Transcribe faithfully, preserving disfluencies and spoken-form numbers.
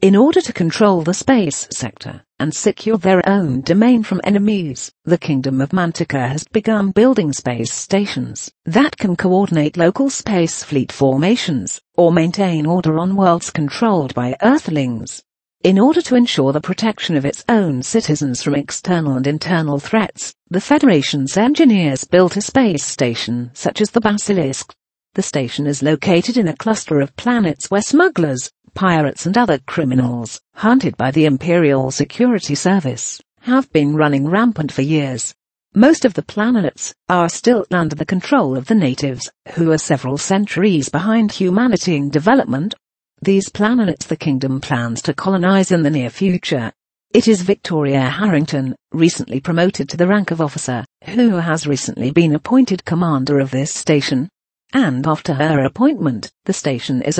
In order to control the space sector and secure their own domain from enemies, the Kingdom of Mantica has begun building space stations that can coordinate local space fleet formations or maintain order on worlds controlled by Earthlings. In order to ensure the protection of its own citizens from external and internal threats, the Federation's engineers built a space station such as the Basilisk. The station is located in a cluster of planets where smugglers, pirates and other criminals, hunted by the Imperial Security Service, have been running rampant for years. Most of the planets are still under the control of the natives, who are several centuries behind humanity in development. These planets the Kingdom plans to colonize in the near future. It is Victoria Harrington, recently promoted to the rank of officer, who has recently been appointed commander of this station. And after her appointment, the station is